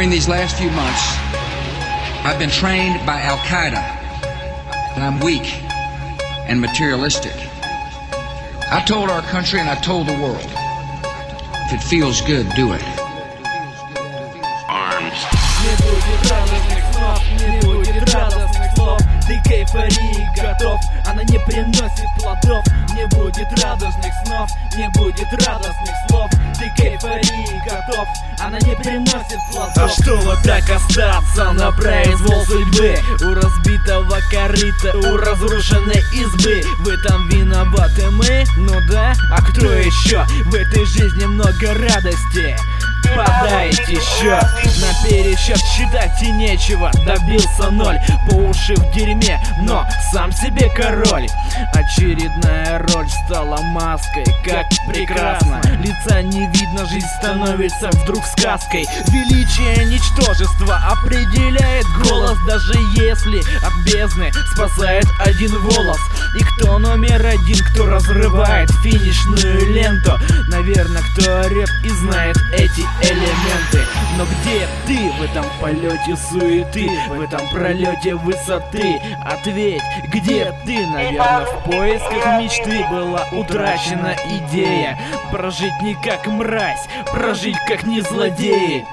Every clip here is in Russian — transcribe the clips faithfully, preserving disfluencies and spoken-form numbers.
During these last few months, I've been trained by Al-Qaeda that I'm weak and materialistic. I told our country and I told the world, if it feels good, do it. Arms. Не будет радостных снов, не будет радостных слов. Ты к эйфории готов, она не приносит плодов. Не будет радостных снов, не будет радостных слов. Ты к эйфории готов, она не приносит плодов. А что вот так остаться на произвол судьбы? У разбитого корыта, у разрушенной избы. В этом виноваты мы? Ну да, а кто еще? В этой жизни много радости. Подайте счет, на пересчет считать и нечего. Добился ноль, по уши в дерьме, но сам себе король. Очередная роль стала маской, как прекрасно. Лица не видно, жизнь становится вдруг сказкой. Величие ничтожества определяет голос. Даже если от бездны спасает один волос. И кто номер один, кто разрывает финишную ленту? Наверное, кто орет и знает эти элементы. Но где ты в этом полете суеты, в этом пролете высоты? Ответь, где ты? Наверное, в поисках мечты была утрачена идея. Прожить не как мразь, прожить как не злодеи.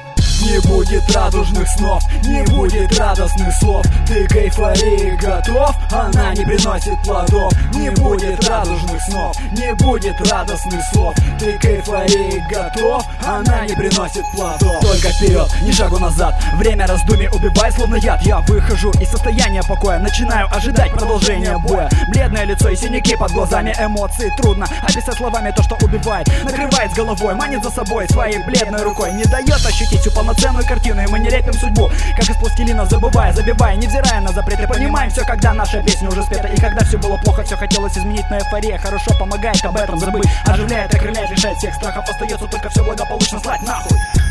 Не будет радужных снов, не будет радостных слов. Ты к эйфории готов, она не приносит плодов. Не будет радужных снов, не будет радостных слов. Ты к эйфории готов, она не приносит плодов. Только вперед, ни шагу назад. Время раздумий убивает словно яд. Я выхожу из состояния покоя, начинаю ожидать продолжения боя. Бледное лицо и синяки под глазами, эмоции трудно описать словами то, что убивает. Накрывает с головой, манит за собой своей бледной рукой. Не дает ощутить всю полноценную картину, и мы не лепим судьбу, как из пластилина, забывая, забивая, невзирая на запреты. Понимаем все, когда наша песня уже спета. И когда все было плохо, все хотелось изменить, но эйфория хорошо помогает об этом забыть. Оживляет, окрыляет, лишает всех страхов. Остается только все благополучно слать нахуй.